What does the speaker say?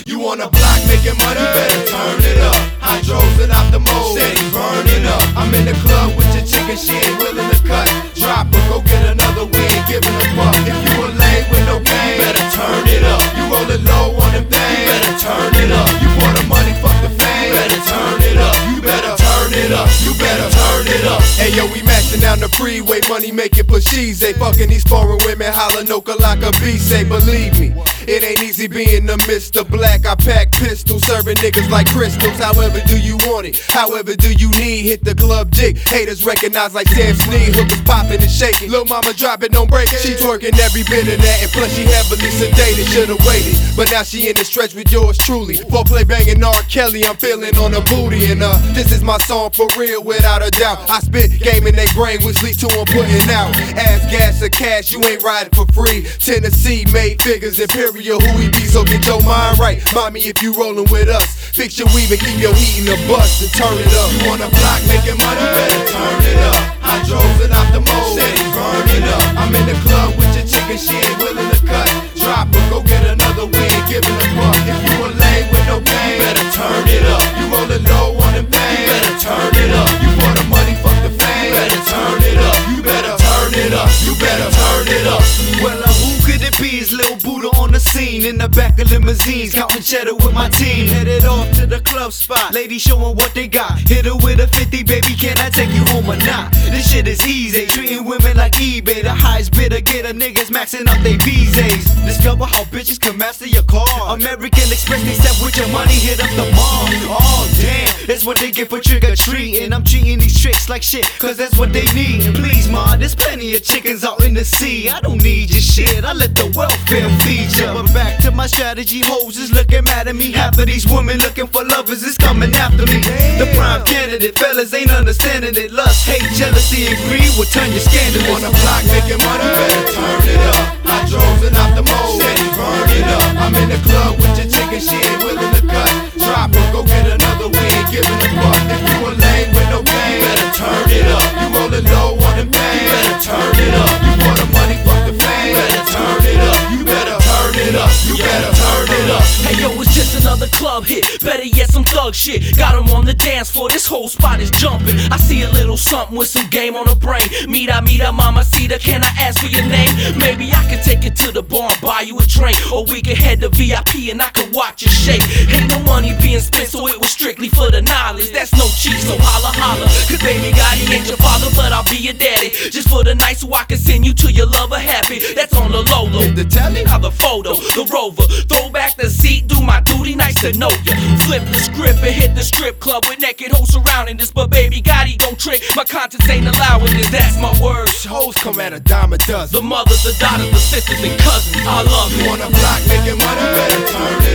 You on the block making money, better turn it up. Hydros and out the mode, steady burning up. I'm in the club with your chicken, she ain't willing to cut. Drop her, go get another win, giving a fuck. If you a lame with no game, better turn it up. You rollin' low on them things, better turn it up. You want the money, fuck the fame, better turn it up. You better turn it up, you better turn it up. Hey yo, we mashing down the freeway, money making pushies. They fucking these foreign women, holla no like a beast. Say believe me, it ain't easy being the Mr. Black. I pack pistols, serving niggas like crystals. However do you want it, however do you need. Hit the club dick, haters recognize like Sam Snead. Hookers popping and shaking, lil' mama drop it, don't break it. She twerking every bit of that, and plus she heavily sedated. Should've waited, but now she in the stretch with yours truly. Foreplay banging R. Kelly, I'm feeling on her booty. And this is my song for real, without a doubt. I spit game in they brain, with sleep to I'm putting out. Ass, gas, or cash, you ain't riding for free. Tennessee made figures, Imperial, who we be, so get your mind right. Mommy, if you rollin' with us, fix your weave and keep your heat in the bus and turn it up. You on the block making money, better turn it up. Hydros and out the mode, steady burning up. I'm in the club with your chicken, she ain't willing to cut. Drop her, go get another win, giving a fuck. If you a lame with no game, better turn it up. You rollin' low on them things, better turn it up. You want the money, fuck the fame, better turn it up. You better turn it up, you better turn it up. Well, who could it be? It's Lil Buddha on the scene, in the back of limousines, counting cheddar with my team. Headed off to the club spot, ladies showing what they got. Hit her with a 50, baby, can I take you home or not? This shit is easy, treating women like eBay. The highest bidder get a niggas maxing up they visas. Discover how bitches can master your car. American Express, they step with your money, hit up the mall. Oh damn, that's what they get for trick or treating. I'm treating these tricks like shit, cause that's what they need. Please ma, there's plenty of chickens out in the sea. I don't need your shit, I let the welfare feed ya. But back to my strategy, hoes is looking mad at me. Half of these women looking for lovers is coming after me. The prime candidate, fellas ain't understanding it. Lust, hate, jealousy, and greed will turn your scandal. On the block making money, better turn it up. Hydros and out the mode, steady burning up. I'm in the club with your chicken, she ain't willing to cut. Drop her, go get another win, giving a fuck. If you a lame with no game, better turn it up. You rollin' low on them things, better turn it up. You want the money, fuck the fame, better turn it up. You better turn it up, you better turn it up. Hey yo, it's just another club hit, better yet some thug shit. Got 'em on the dance floor, this whole spot is jumping. I see a little something with some game on the brain. Mira, mamacita, can I ask for your name? Maybe I can take you to the bar and buy you a drink, or we can head to VIP and I can watch you shake. Ain't no money being spent, so it was strictly for the knowledge. That's no cheat, so holla holla. Cause baby Gotti ain't your father, but I'll be your daddy. Just for the night so I can send you to your lover happy. That's on the low low. The telly, how the photo, the rover. Throw back the seat, do my duty, nice to know ya. Flip the script and hit the strip club with naked hoes surrounding this. But baby Gotti gon' trick, my conscience ain't allowing this. That's my word. hoes come at a dime a dozen. The mothers, the daughters, the sisters and cousins, I love you. On the block making money, better turn it